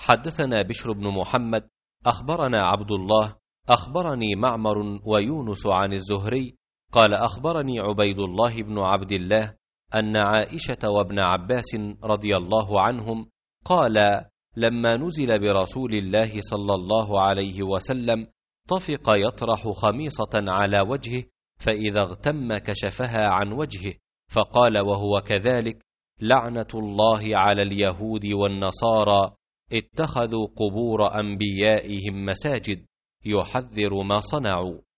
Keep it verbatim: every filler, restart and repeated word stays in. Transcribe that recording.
حدثنا بشر بن محمد أخبرنا عبد الله أخبرني معمر ويونس عن الزهري قال أخبرني عبيد الله بن عبد الله أن عائشة وابن عباس رضي الله عنهم قال لما نزل برسول الله صلى الله عليه وسلم طفق يطرح خميصة على وجهه، فإذا اغتم كشفها عن وجهه، فقال وهو كذلك: لعنة الله على اليهود والنصارى اتخذوا قبور أنبيائهم مساجد، يحذر ما صنعوا.